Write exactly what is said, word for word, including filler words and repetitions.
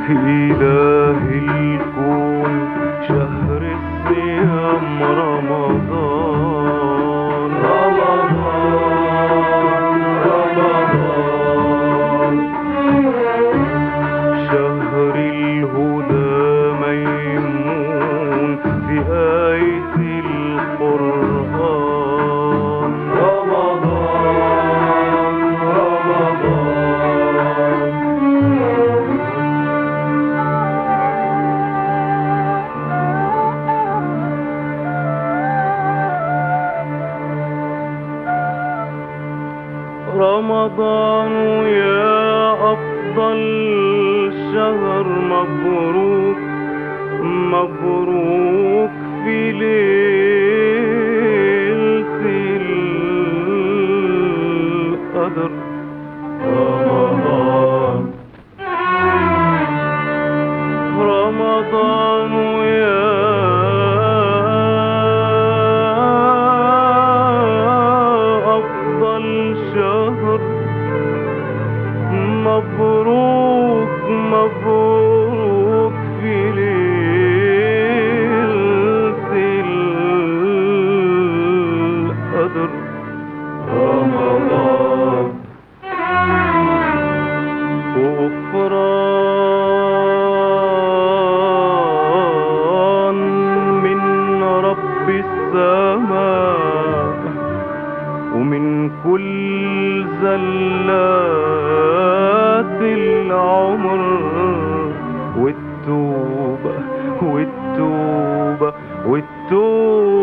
إله الكون شهر الصيام رمضان رمضان رمضان شهر الهدى ميمون في آية القرآن رمضان رمضان رمضان يا أفضل شهر مبروك مبروك في ليلة القدر رمضان رمضان يا أفضل شهر مبروك مبروك في ليلة القدر رمضان غفران من رب السماء ومن كل زلات العمر والتوبة والتوبة والتوبة